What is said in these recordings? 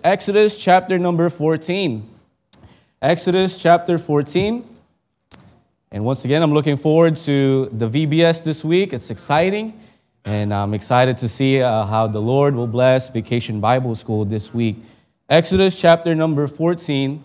Exodus chapter number 14. Exodus chapter 14. And once again, I'm looking forward to the VBS this week. It's exciting. And I'm excited to see how the Lord will bless Vacation Bible School this week. Exodus chapter number 14.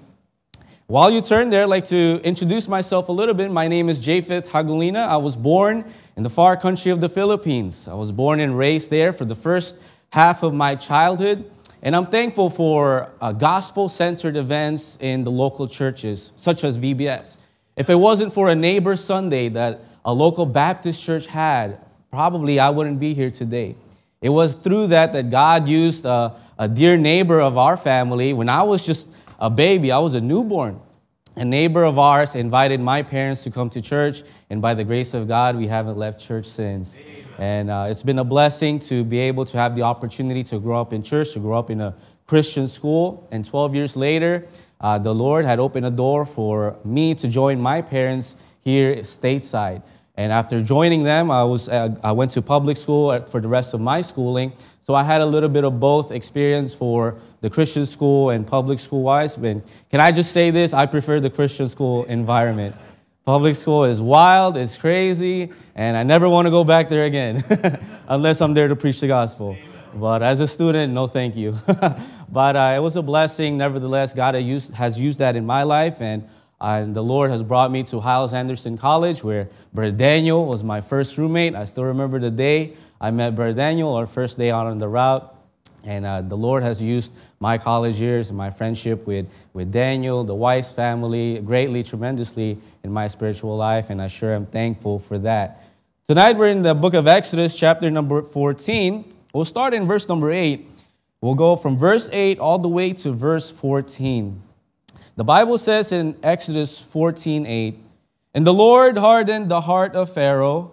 While you turn there, I'd like to introduce myself a little bit. My name is Japheth Hagulina. I was born in the far country of the Philippines. I was born and raised there for the first half of my childhood. And I'm thankful for gospel-centered events in the local churches, such as VBS. If it wasn't for a neighbor Sunday that a local Baptist church had, probably I wouldn't be here today. It was through that God used a dear neighbor of our family. When I was just a baby, I was a newborn. A neighbor of ours invited my parents to come to church, and by the grace of God, we haven't left church since. And it's been a blessing to be able to have the opportunity to grow up in church, to grow up in a Christian school. And 12 years later, the Lord had opened a door for me to join my parents here stateside. And after joining them, I went to public school for the rest of my schooling. So I had a little bit of both experience for the Christian school and public school-wise. But can I just say this? I prefer the Christian school environment. Public school is wild, it's crazy, and I never want to go back there again unless I'm there to preach the gospel. But as a student, no thank you. But it was a blessing. Nevertheless, God has used that in my life, and the Lord has brought me to Hyles Anderson College, where Brother Daniel was my first roommate. I still remember the day I met Brother Daniel, our first day out on the route. And the Lord has used my college years and my friendship with Daniel, the Weiss family, greatly, tremendously in my spiritual life, and I sure am thankful for that. Tonight we're in the book of Exodus, chapter number 14. We'll start in verse number 8. We'll go from verse 8 all the way to verse 14. The Bible says in Exodus 14:8, "And the Lord hardened the heart of Pharaoh,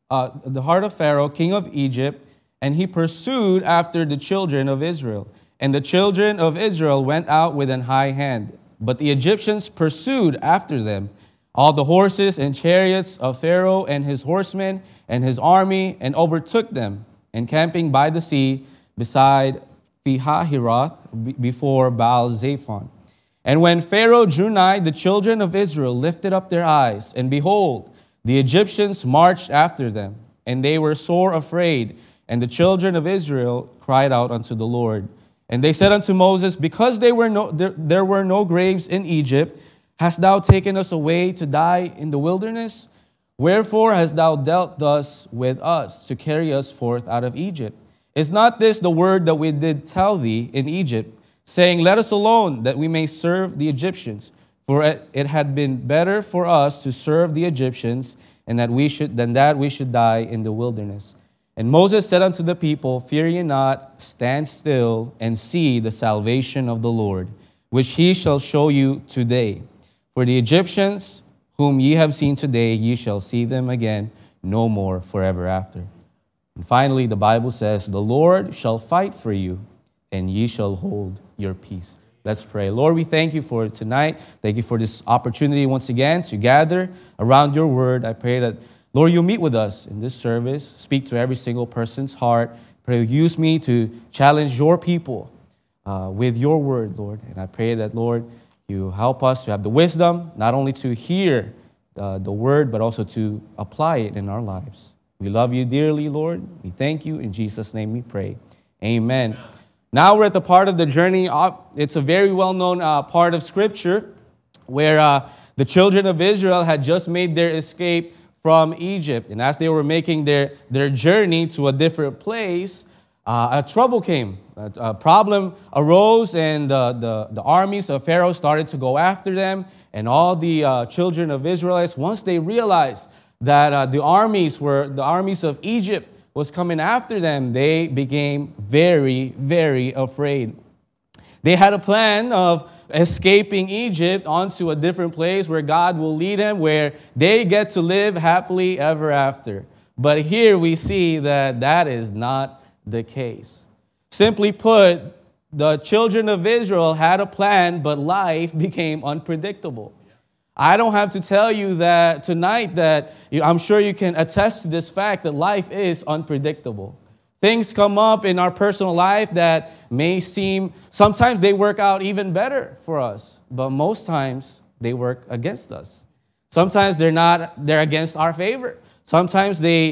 king of Egypt, and he pursued after the children of Israel. And the children of Israel went out with an high hand. But the Egyptians pursued after them, all the horses and chariots of Pharaoh and his horsemen and his army, and overtook them, encamping by the sea beside Pihahiroth before Baal-Zephon. And when Pharaoh drew nigh, the children of Israel lifted up their eyes, and behold, the Egyptians marched after them, and they were sore afraid. And the children of Israel cried out unto the Lord. And they said unto Moses, Because there were no graves in Egypt, hast thou taken us away to die in the wilderness? Wherefore hast thou dealt thus with us, to carry us forth out of Egypt? Is not this the word that we did tell thee in Egypt, saying, Let us alone, that we may serve the Egyptians? For it had been better for us to serve the Egyptians, than that we should die in the wilderness. And Moses said unto the people, Fear ye not, stand still, and see the salvation of the Lord, which he shall show you today. For the Egyptians, whom ye have seen today, ye shall see them again no more forever after. And finally, the Bible says, The Lord shall fight for you, and ye shall hold your peace. Let's pray. Lord, we thank you for tonight. Thank you for this opportunity once again to gather around your word. I pray that Lord, you meet with us in this service. Speak to every single person's heart. Pray, use me to challenge your people with your word, Lord. And I pray that, Lord, you help us to have the wisdom, not only to hear the word, but also to apply it in our lives. We love you dearly, Lord. We thank you. In Jesus' name we pray. Amen. Now we're at the part of the journey. It's a very well-known part of Scripture where the children of Israel had just made their escape from Egypt. And as they were making their journey to a different place, a trouble came. A problem arose, and the armies of Pharaoh started to go after them. And all the children of Israelites, once they realized that the armies of Egypt was coming after them, they became very, very afraid. They had a plan of escaping Egypt onto a different place where God will lead them, where they get to live happily ever after. But here we see that is not the case. Simply put, the children of Israel had a plan, but life became unpredictable. I don't have to tell you that tonight that I'm sure you can attest to this fact that life is unpredictable. Things come up in our personal life that may seem, sometimes they work out even better for us, but most times they work against us. Sometimes they're against our favor. Sometimes they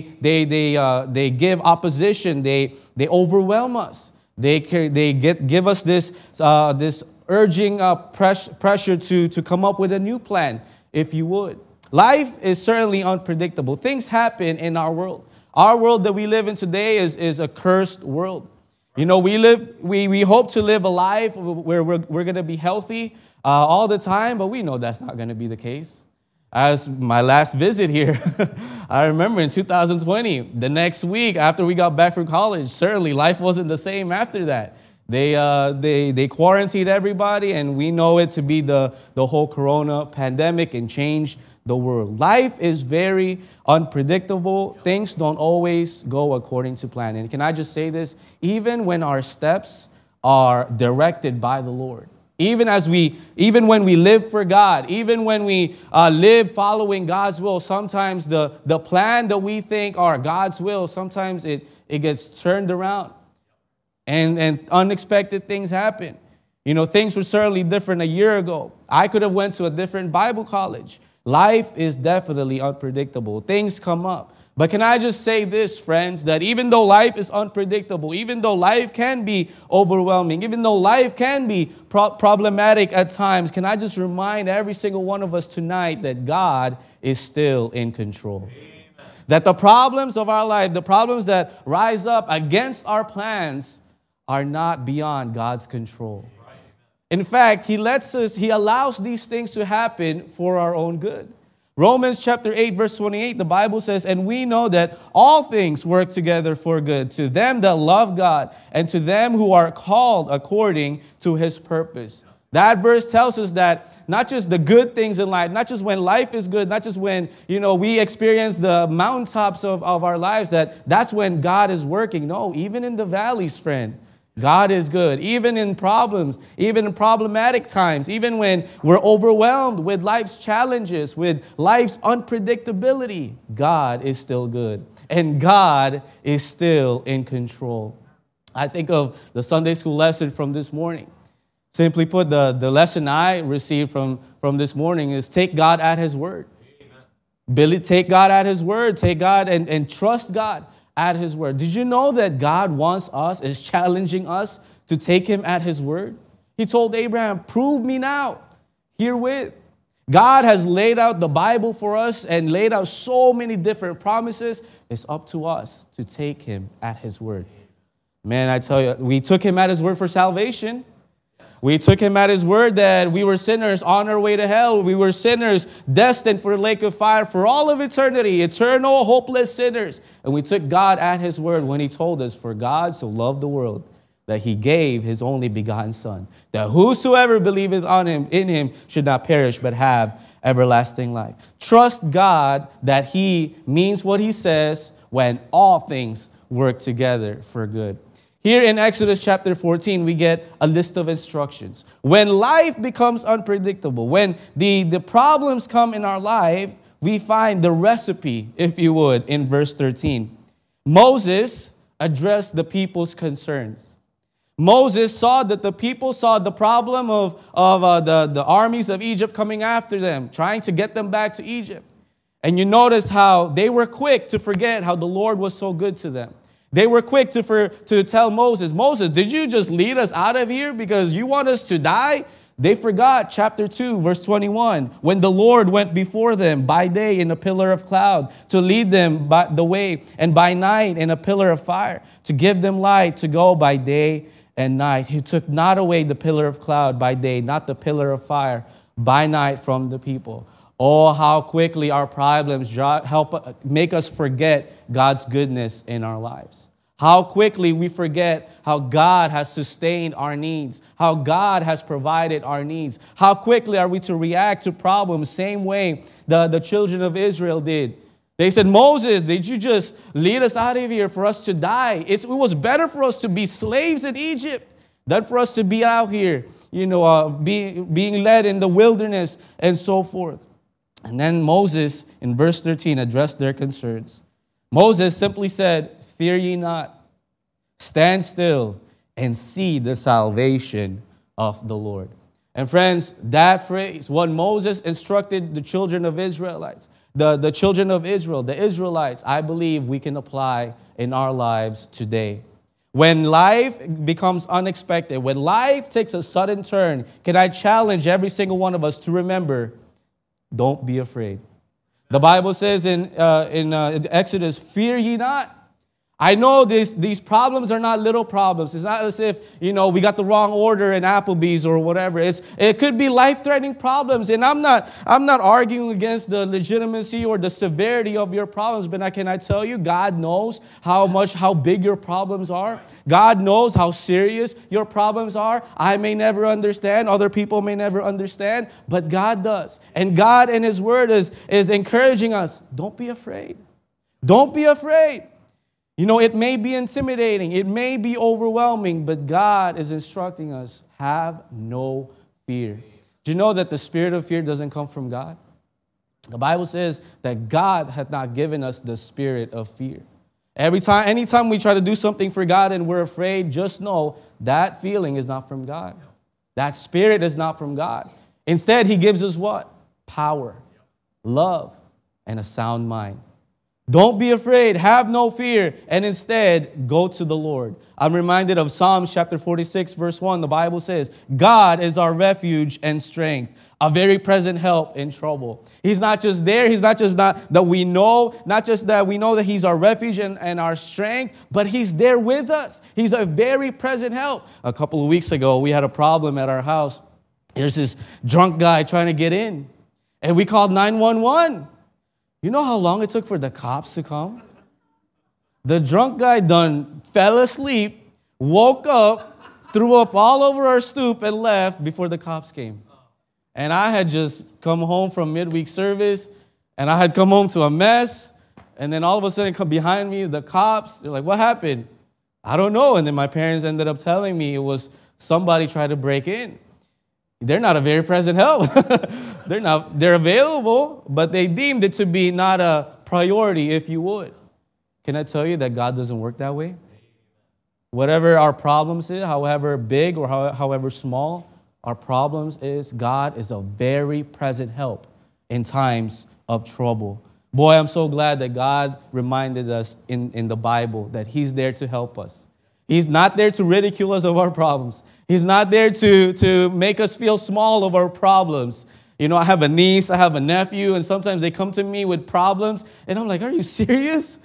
give opposition. They overwhelm us. They give us this urging pressure to come up with a new plan, if you would. Life is certainly unpredictable. Things happen in our world. Our world that we live in today is a cursed world. You know, we hope to live a life where we're going to be healthy all the time, but we know that's not going to be the case. As my last visit here, I remember in 2020, the next week after we got back from college, certainly life wasn't the same after that. They quarantined everybody, and we know it to be the whole corona pandemic and changed the world. Life is very unpredictable. Things don't always go according to plan. And can I just say this? Even when our steps are directed by the Lord, even when we live for God, even when we live following God's will, sometimes the plan that we think are God's will, sometimes it gets turned around, and unexpected things happen. You know, things were certainly different a year ago. I could have went to a different Bible college. Life is definitely unpredictable. Things come up. But can I just say this, friends, that even though life is unpredictable, even though life can be overwhelming, even though life can be problematic at times, can I just remind every single one of us tonight that God is still in control? Amen. That the problems of our life, the problems that rise up against our plans are not beyond God's control. In fact, He allows these things to happen for our own good. Romans chapter 8, verse 28, the Bible says, "And we know that all things work together for good to them that love God and to them who are called according to His purpose." That verse tells us that not just the good things in life, not just when life is good, not just when, we experience the mountaintops of our lives, that's when God is working. No, even in the valleys, friend, God is good. Even in problems, even in problematic times, even when we're overwhelmed with life's challenges, with life's unpredictability, God is still good. And God is still in control. I think of the Sunday school lesson from this morning. Simply put, the lesson I received from this morning is take God at His word. Billy, take God at His word. Take God and trust God at His word. Did you know that God wants us, is challenging us to take Him at His word? He told Abraham, "Prove me now, herewith." God has laid out the Bible for us and laid out so many different promises. It's up to us to take Him at His word. Man, I tell you, we took Him at His word for salvation. We took Him at His word that we were sinners on our way to hell. We were sinners destined for the lake of fire for all of eternity, eternal, hopeless sinners. And we took God at His word when He told us, "For God so loved the world that He gave His only begotten Son, that whosoever believeth on Him, in Him, should not perish but have everlasting life." Trust God that He means what He says when all things work together for good. Here in Exodus chapter 14, we get a list of instructions. When life becomes unpredictable, when the problems come in our life, we find the recipe, if you would, in verse 13. Moses addressed the people's concerns. Moses saw that the people saw the problem of the armies of Egypt coming after them, trying to get them back to Egypt. And you notice how they were quick to forget how the Lord was so good to them. They were quick to tell Moses, "Moses, did you just lead us out of here because you want us to die?" They forgot chapter 2, verse 21, when the Lord went before them by day in a pillar of cloud to lead them by the way, and by night in a pillar of fire to give them light to go by day and night. He took not away the pillar of cloud by day, not the pillar of fire by night from the people. Oh, how quickly our problems make us forget God's goodness in our lives. How quickly we forget how God has sustained our needs, how God has provided our needs. How quickly are we to react to problems same way the children of Israel did. They said, "Moses, did you just lead us out of here for us to die? It was better for us to be slaves in Egypt than for us to be out here, being led in the wilderness and so forth." And then Moses, in verse 13, addressed their concerns. Moses simply said, "Fear ye not, Stand still and see the salvation of the Lord. And friends, that phrase, what Moses instructed the children of Israelites, the children of Israel, the Israelites, I believe we can apply in our lives today. When life becomes unexpected, when life takes a sudden turn, can I challenge every single one of us to remember, don't be afraid. The Bible says in Exodus, fear ye not. I know these problems are not little problems. It's not as if, we got the wrong order in Applebee's or whatever. It could be life-threatening problems. And I'm not arguing against the legitimacy or the severity of your problems, but can I tell you, God knows how big your problems are. God knows how serious your problems are. I may never understand. Other people may never understand, but God does. And God in His Word is encouraging us. Don't be afraid. Don't be afraid. It may be intimidating, it may be overwhelming, but God is instructing us, have no fear. Do you know that the spirit of fear doesn't come from God? The Bible says that God hath not given us the spirit of fear. Anytime we try to do something for God and we're afraid, just know that feeling is not from God. That spirit is not from God. Instead, He gives us what? Power, love, and a sound mind. Don't be afraid, have no fear, and instead go to the Lord. I'm reminded of Psalms chapter 46, verse 1. The Bible says, God is our refuge and strength, a very present help in trouble. He's not just there. He's not just that we know, not just that we know that He's our refuge and our strength, but He's there with us. He's a very present help. A couple of weeks ago, we had a problem at our house. There's this drunk guy trying to get in, and we called 911. You know how long it took for the cops to come? The drunk guy fell asleep, woke up, threw up all over our stoop, and left before the cops came. And I had just come home from midweek service, and I had come home to a mess, and then all of a sudden come behind me, the cops, they're like, what happened? I don't know. And then my parents ended up telling me it was somebody tried to break in. They're not a very present help. They're available, but they deemed it to be not a priority, if you would. Can I tell you that God doesn't work that way? Whatever our problems is, however big or however small our problems is, God is a very present help in times of trouble. Boy, I'm so glad that God reminded us in the Bible that He's there to help us. He's not there to ridicule us of our problems. He's not there to make us feel small of our problems. I have a niece, I have a nephew, and sometimes they come to me with problems, and I'm like, are you serious?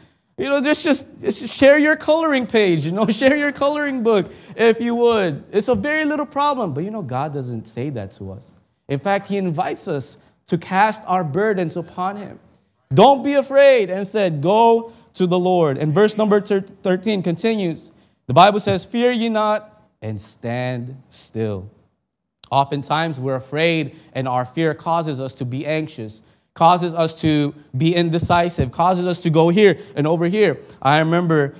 Just share your coloring page, share your coloring book if you would. It's a very little problem, but God doesn't say that to us. In fact, He invites us to cast our burdens upon Him. Don't be afraid. Instead, go to the Lord. And verse number 13 continues. The Bible says, fear ye not, and stand still. Oftentimes we're afraid, and our fear causes us to be anxious, causes us to be indecisive, causes us to go here and over here. I remember,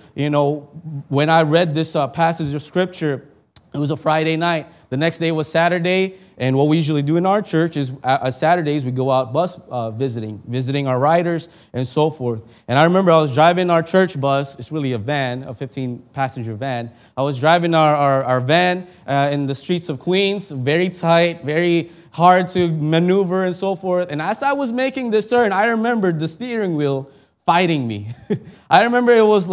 when I read this passage of Scripture, it was a Friday night. The next day was Saturday, and what we usually do in our church is Saturdays we go out bus visiting our riders and so forth. And I remember I was driving our church bus. It's really a van, a 15-passenger van. I was driving our van in the streets of Queens, very tight, very hard to maneuver and so forth. And as I was making this turn, I remembered the steering wheel fighting me. I remember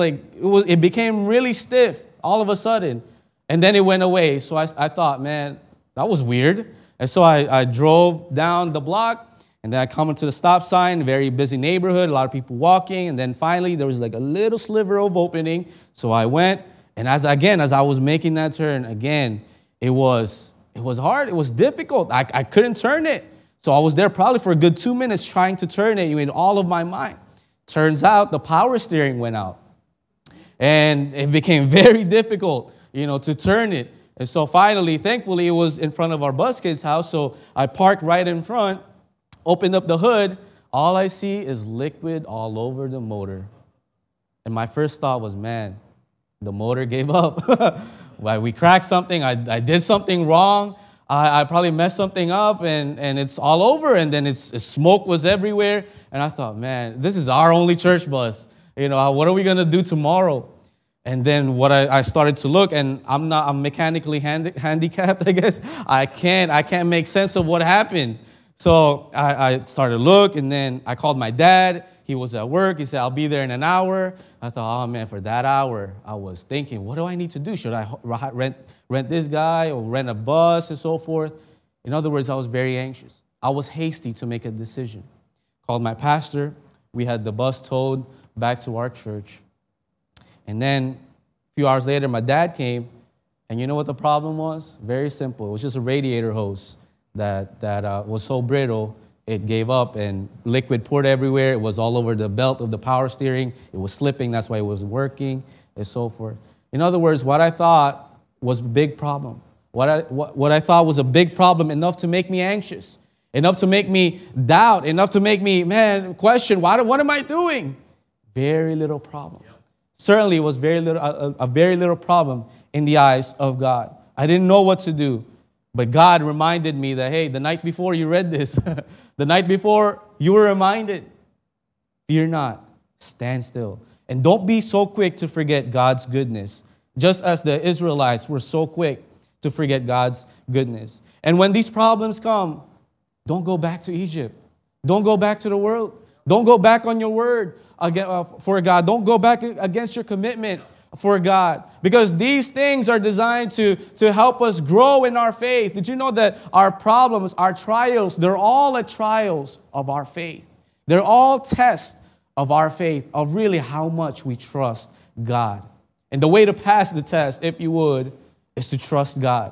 it became really stiff all of a sudden. And then it went away. So I thought, man, that was weird. And so I drove down the block, and then I come into the stop sign, very busy neighborhood, a lot of people walking. And then finally, there was like a little sliver of opening. So I went, and as I was making that turn, again, it was hard. It was difficult. I couldn't turn it. So I was there probably for a good 2 minutes trying to turn it in all of my mind. Turns out the power steering went out. And it became very difficult, to turn it. And so finally, thankfully, it was in front of our bus kid's house. So I parked right in front, opened up the hood. All I see is liquid all over the motor. And my first thought was, man, the motor gave up. We cracked something. I did something wrong. I probably messed something up, and it's all over. And then smoke was everywhere. And I thought, man, this is our only church bus. What are we going to do tomorrow? And then I started to look, and I'm mechanically handicapped, I guess. I can't make sense of what happened. So I started to look, and then I called my dad. He was at work. He said, I'll be there in an hour. I thought, oh man, for that hour, I was thinking, what do I need to do? Should I rent this guy or rent a bus and so forth? In other words, I was very anxious. I was hasty to make a decision. Called my pastor. We had the bus towed back to our church. And then a few hours later, my dad came, and you know what the problem was? Very simple. It was just a radiator hose that was so brittle, it gave up, and liquid poured everywhere. It was all over the belt of the power steering. It was slipping. That's why it wasn't working, and so forth. In other words, what I thought was a big problem, what I thought was a big problem, enough to make me anxious, enough to make me doubt, enough to make me, question, what am I doing? Very little problem. Certainly, it was a very little problem in the eyes of God. I didn't know what to do, but God reminded me that, hey, the night before you read this, the night before you were reminded, fear not, stand still. And don't be so quick to forget God's goodness, just as the Israelites were so quick to forget God's goodness. And when these problems come, don't go back to Egypt. Don't go back to the world. Don't go back on your word for God. Don't go back against your commitment for God. Because these things are designed to help us grow in our faith. Did you know that our problems, our trials, they're all trials of our faith. They're all tests of our faith, of really how much we trust God. And the way to pass the test, if you would, is to trust God.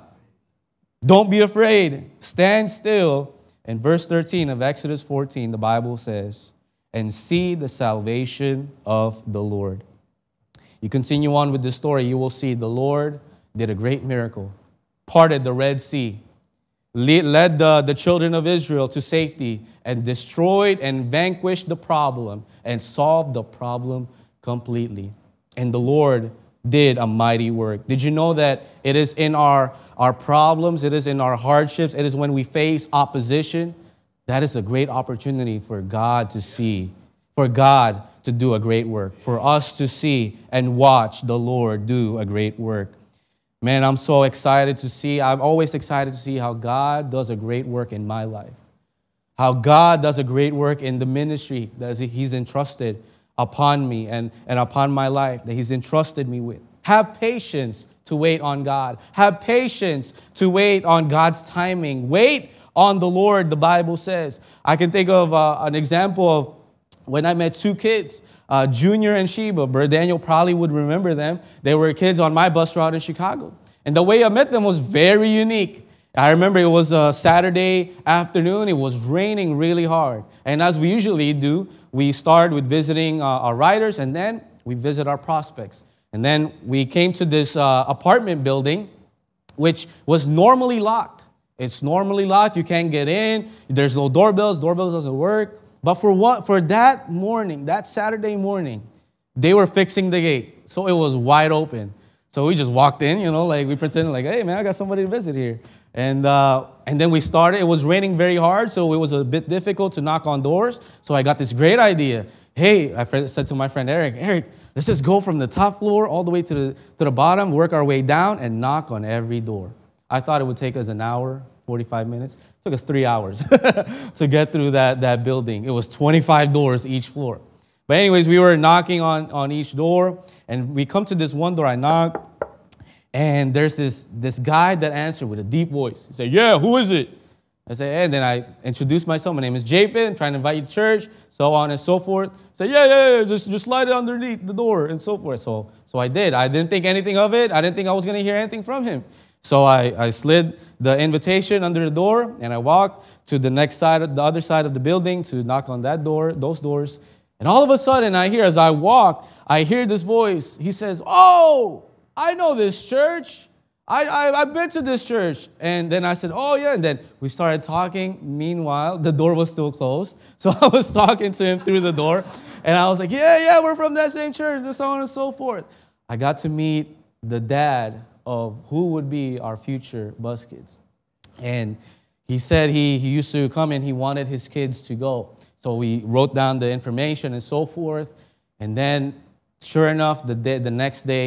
Don't be afraid. Stand still. In verse 13 of Exodus 14, the Bible says, and see the salvation of the Lord. You continue on with the story, you will see the Lord did a great miracle, parted the Red Sea, led the children of Israel to safety, and destroyed and vanquished the problem and solved the problem completely. And the Lord did a mighty work. Did you know that it is in our problems, it is in our hardships, it is when we face opposition, that is a great opportunity for God to see, for God to do a great work, for us to see and watch the Lord do a great work. Man, I'm so excited to see, I'm always excited to see how God does a great work in my life, how God does a great work in the ministry that He's entrusted upon me and upon my life, that He's entrusted me with. Have patience to wait on God. Have patience to wait on God's timing. Wait on the Lord, the Bible says. I can think of an example of when I met two kids, Junior and Sheba. Brother Daniel probably would remember them. They were kids on my bus route in Chicago. And the way I met them was very unique. I remember it was a Saturday afternoon. It was raining really hard. And as we usually do, we start with visiting our riders, and then we visit our prospects. And then we came to this apartment building, which was normally locked. It's normally locked. You can't get in. There's no doorbells. Doorbells doesn't work. But for that morning, that Saturday morning, they were fixing the gate. So it was wide open. So we just walked in, like we pretended like, hey, man, I got somebody to visit here. And then we started. It was raining very hard, so it was a bit difficult to knock on doors. So I got this great idea. Hey, I said to my friend Eric, let's just go from the top floor all the way to the bottom, work our way down, and knock on every door. I thought it would take us an hour, 45 minutes. It took us 3 hours to get through that building. It was 25 doors each floor. But anyways, we were knocking on each door, and we come to this one door. I knock, and there's this guy that answered with a deep voice. He said, yeah, who is it? I said, hey, and then I introduced myself. My name is Japin. I'm trying to invite you to church, so on and so forth. I said, yeah, just slide it underneath the door and so forth. So I did. I didn't think anything of it. I didn't think I was going to hear anything from him. So I slid the invitation under the door, and I walked to the other side of the building to knock on those doors. And all of a sudden, as I walk, I hear this voice. He says, oh, I know this church. I've been to this church. And then I said, oh, yeah. And then we started talking. Meanwhile, the door was still closed. So I was talking to him through the door. And I was like, yeah, we're from that same church, and so on and so forth. I got to meet the dad of who would be our future bus kids. And he said he used to come and he wanted his kids to go. So we wrote down the information and so forth. And then, sure enough, the next day,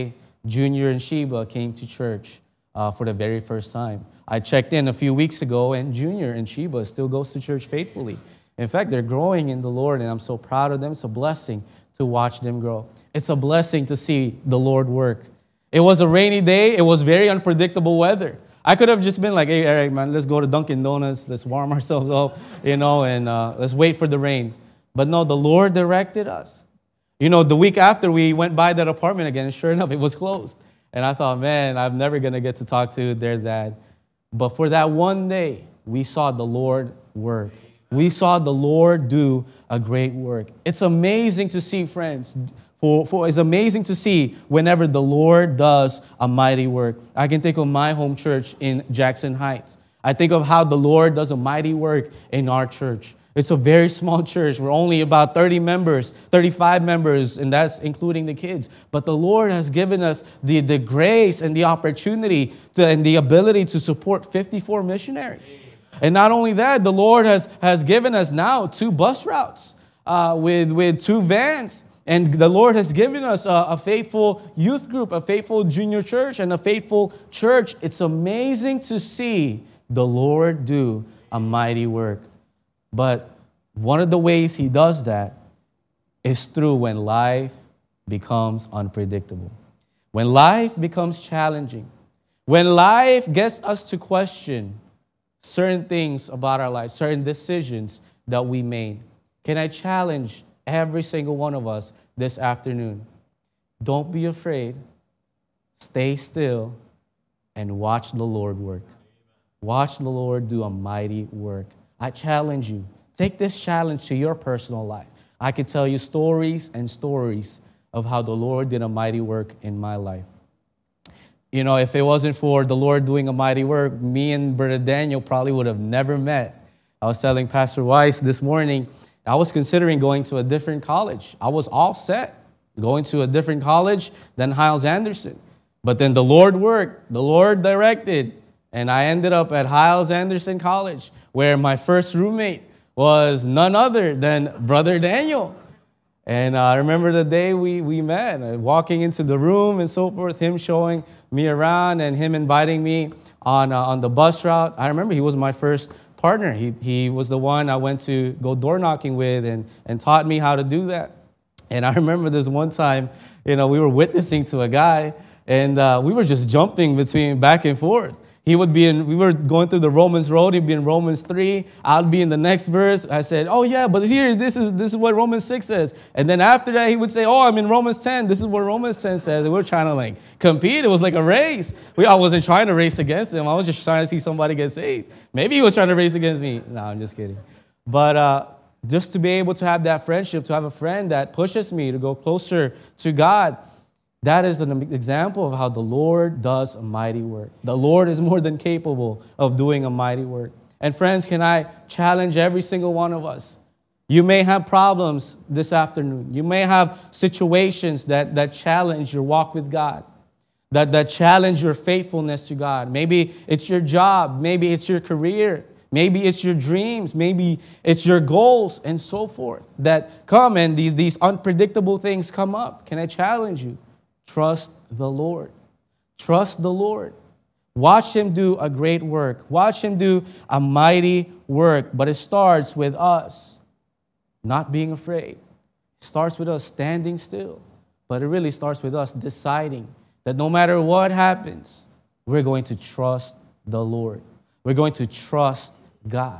Junior and Sheba came to church for the very first time. I checked in a few weeks ago, and Junior and Sheba still goes to church faithfully. In fact, they're growing in the Lord, and I'm so proud of them. It's a blessing to watch them grow. It's a blessing to see the Lord work. It was a rainy day. It was very unpredictable weather. I could have just been like, hey, Eric, man, let's go to Dunkin' Donuts. Let's warm ourselves up, and let's wait for the rain. But no, the Lord directed us. The week after, we went by that apartment again, and sure enough, it was closed. And I thought, man, I'm never going to get to talk to their dad. But for that one day, we saw the Lord work. We saw the Lord do a great work. It's amazing to see, friends. It's amazing to see whenever the Lord does a mighty work. I can think of my home church in Jackson Heights. I think of how the Lord does a mighty work in our church. It's a very small church. We're only about 30 members, 35 members, and that's including the kids. But the Lord has given us the grace and the opportunity and the ability to support 54 missionaries. And not only that, the Lord has given us now 2 bus routes with 2 vans. And the Lord has given us a faithful youth group, a faithful junior church, and a faithful church. It's amazing to see the Lord do a mighty work. But one of the ways He does that is through when life becomes unpredictable. When life becomes challenging. When life gets us to question certain things about our life, certain decisions that we made. Can I challenge every single one of us this afternoon? Don't be afraid. Stay still and watch the Lord work. Watch the Lord do a mighty work. I challenge you. Take this challenge to your personal life. I could tell you stories and stories of how the Lord did a mighty work in my life. If it wasn't for the Lord doing a mighty work, me and Brother Daniel probably would have never met. I was telling Pastor Weiss this morning, I was considering going to a different college. I was all set going to a different college than Hyles-Anderson. But then the Lord worked, the Lord directed, and I ended up at Hyles-Anderson College, where my first roommate was none other than Brother Daniel. And I remember the day we met, walking into the room and so forth, him showing me around and him inviting me on the bus route. I remember he was my first partner. He was the one I went to go door knocking with and taught me how to do that. And I remember this one time, we were witnessing to a guy, and we were just jumping between back and forth. We were going through the Romans road. He'd be in Romans 3. I'd be in the next verse. I said, oh yeah, but this is what Romans 6 says. And then after that, he would say, oh, I'm in Romans 10. This is what Romans 10 says. And we were trying to compete. It was like a race. I wasn't trying to race against him. I was just trying to see somebody get saved. Maybe he was trying to race against me. No, I'm just kidding. But just to be able to have that friendship, to have a friend that pushes me to go closer to God, that is an example of how the Lord does a mighty work. The Lord is more than capable of doing a mighty work. And friends, can I challenge every single one of us? You may have problems this afternoon. You may have situations that challenge your walk with God, that challenge your faithfulness to God. Maybe it's your job. Maybe it's your career. Maybe it's your dreams. Maybe it's your goals and so forth that come, and these unpredictable things come up. Can I challenge you? Trust the Lord. Trust the Lord. Watch Him do a great work. Watch Him do a mighty work. But it starts with us not being afraid. It starts with us standing still. But it really starts with us deciding that no matter what happens, we're going to trust the Lord. We're going to trust God.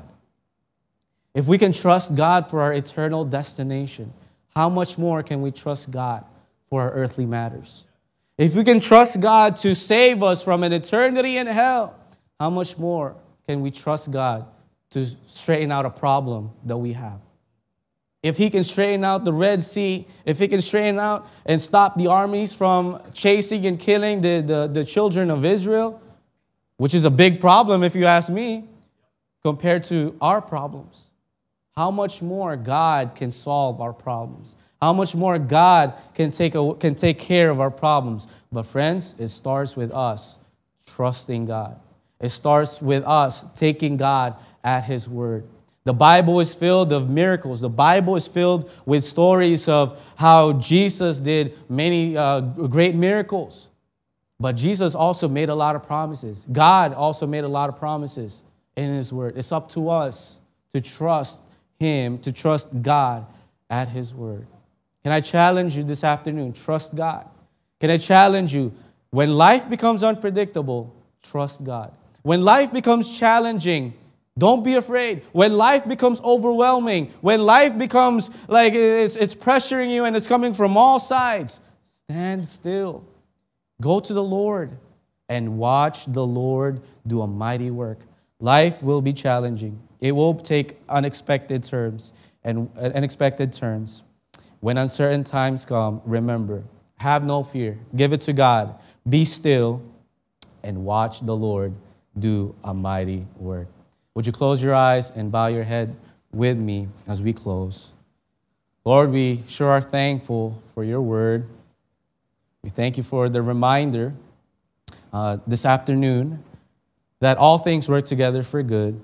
If we can trust God for our eternal destination, how much more can we trust God for our earthly matters? If we can trust God to save us from an eternity in hell, how much more can we trust God to straighten out a problem that we have? If He can straighten out the Red Sea, if He can straighten out and stop the armies from chasing and killing the children of Israel, which is a big problem if you ask me, compared to our problems, how much more God can solve our problems? How much more God can take care of our problems? But friends, it starts with us trusting God. It starts with us taking God at His word. The Bible is filled of miracles. The Bible is filled with stories of how Jesus did many great miracles. But Jesus also made a lot of promises. God also made a lot of promises in his word. It's up to us to trust him, to trust God at his word. Can I challenge you this afternoon? Trust God. Can I challenge you? When life becomes unpredictable, trust God. When life becomes challenging, don't be afraid. When life becomes overwhelming, when life becomes like it's pressuring you and it's coming from all sides, stand still. Go to the Lord and watch the Lord do a mighty work. Life will be challenging. It will take unexpected turns and unexpected turns. When uncertain times come, remember, have no fear. Give it to God. Be still and watch the Lord do a mighty work. Would you close your eyes and bow your head with me as we close? Lord, we sure are thankful for your word. We thank you for the reminder this afternoon that all things work together for good.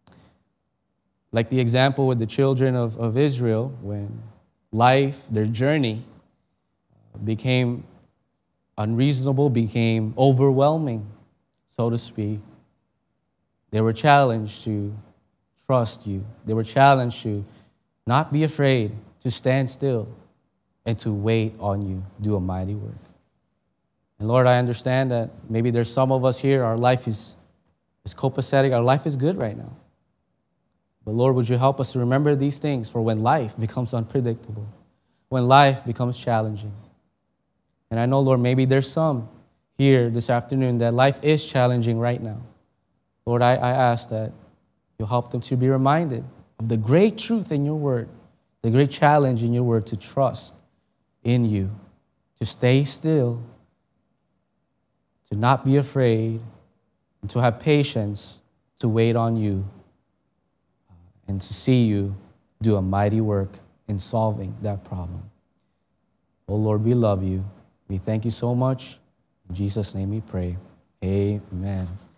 Like the example with the children of Israel, when life, their journey, became unreasonable, became overwhelming, so to speak. They were challenged to trust you. They were challenged to not be afraid, to stand still, and to wait on you, do a mighty work. And Lord, I understand that maybe there's some of us here, our life is copacetic, our life is good right now. But Lord, would you help us to remember these things for when life becomes unpredictable, when life becomes challenging. And I know, Lord, maybe there's some here this afternoon that life is challenging right now. Lord, I ask that you'll help them to be reminded of the great truth in your word, the great challenge in your word to trust in you, to stay still, to not be afraid, and to have patience to wait on you and to see you do a mighty work in solving that problem. Oh, Lord, we love you. We thank you so much. In Jesus' name we pray. Amen.